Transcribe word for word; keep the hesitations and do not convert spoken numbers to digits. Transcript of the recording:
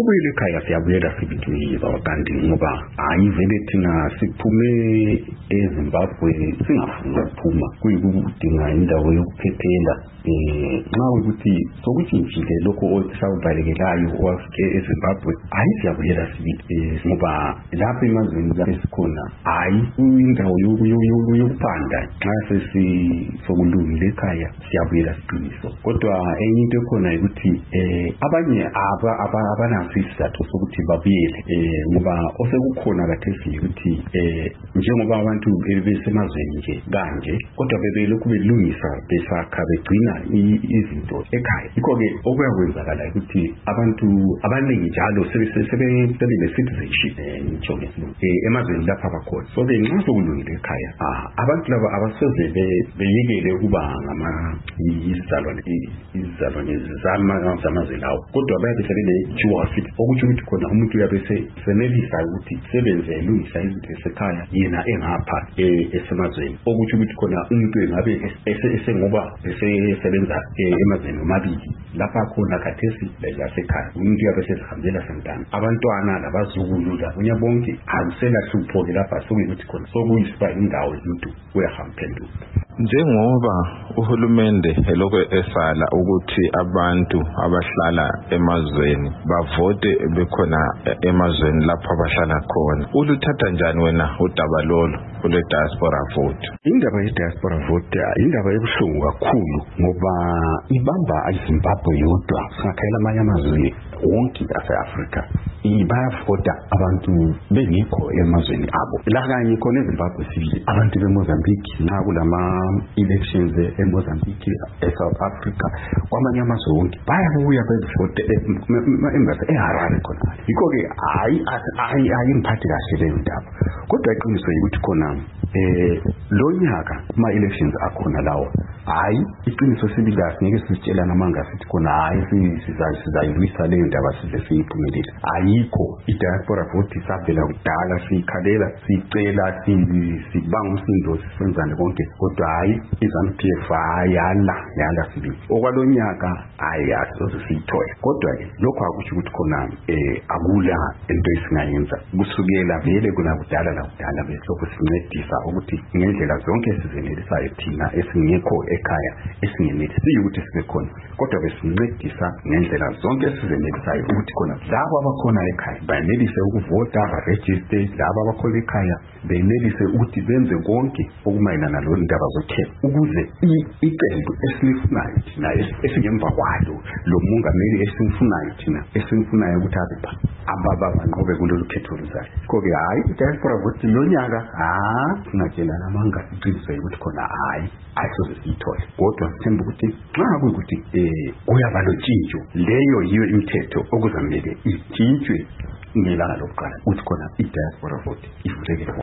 ukubuyela ekhaya siyabuyela sibithi bakanti ngoba ayivele thina siphume eZimbabwe singafuni ukuphuma kuyikudinga indawo yokuphethela eh nxa ukuthi sokuthintile lokho osawubalekelayo wafike eZimbabwe ayisiyabuyela sibithi ngoba lapha emazweni lesikhona ayi indawo yokuphanda nxa sesi sokulungile ekhaya siyabuyela siqiniso kodwa enye into ekhona ukuthi eh abanye aba abanaso isizathu sokuthi babuyele eh ngoba osekukhona kathesi ukuthi eh njengoba abantu besemazweni nje kanje kodwa bebelokhu belungisa besakha begcina izinto ekhaya yikho ke okuyakwenzakala ukuthi abantu abaningi njalo sebesebenzele citizenship ngisho ngesilungu emazweni lapha bakhona so benxa sokulungile ekhaya abantu laba abasoze beyekele ukuba ngama izizalwane izizalwane zamazwe lawo kodwa bayabesebele jiwafit okuthi ukuthi khona umuntu uyabe senelisa ukuthi sebenze elungisa izinto esekhaya yena engapha esemazweni okuthi ukuthi khona umuntu engabe esengoba esebenza emazweni amabili lapha khona kathesi lasekhaya umuntu uyabe sesihambela sentana abantwana labazukulu labanye bonke akusela hlupho lapha sokuthi khona sokuyisiba indawo umuntu uyahamba phenduka njengoba uhulumende elokho esala ukuthi abantu abahlala emazweni bavote bekhona emazweni lapho abahlala khona uluthatha njani wena udaba lolo kule diaspora vote indaba ye diaspora vote indaba ebuhlungu kakhulu ngoba ibamba iZimbabwe yodwa singakhayela amanye amazwe wonke ase-Africa bayavota abantu bengikho emazweni abo la kanye khona eZimbabwe sibili abantu beMozambique nxa kulama elections eMozambique eSouth Africa kwamanye amazwe wonke bayabuya bevote embassy eHarare khona yikho ke hayi hayi ayimphathi kahle le ndaba kodwa iqiniso ukuthi khona eh lo nyaka ama elections akhona lawo hayi iqiniso sibila ngeke sitshela namanga sithi khona hayi sizayilwisa le ndaba size siyiphumelele ayikho idiaspora vote isabela kudala sikhalela sicela sibanga umsindo sisenzane konke kodwa hayi iZANU-P F ayala yala sibili okwalonyaka hayi asizo siyithola kodwa ke lokho akusho ukuthi khona eh akula into esingayenza kusukela vele kuna kudala la kudala besilokho sincedisa ukuthi ngendlela zonke sizenelisayo thina esingekho ekhaya esingenelisi ukuthi sibe khona kodwa besincedisa ngendlela zonke sizenelisayo ukuthi khona labo abakhona ekhaya banelise ukuvota baregister labo abakhona ekhaya benelise ukuthi benze konke okumayelana nalo ndaba zokhetho ukuze iqembu esilifunayo thina esingemva kwalo lo mongameli esinifunayo thina esinifunayo ukuthi abe ababa banqobe kulolu khetho luzayo kodwa hayi diaspora vote lonyaka ah singatshela namanga iqiniso ukuthi khona hayi ayisoze siyithole kodwa sithemba ukuthi nxa kuyikuthi eh kuyaba lotshintsho leyo yiyo imithetho okuzamele itshintshwe ngelanga lokuqala ukuthi khona idiaspora vote ivuleke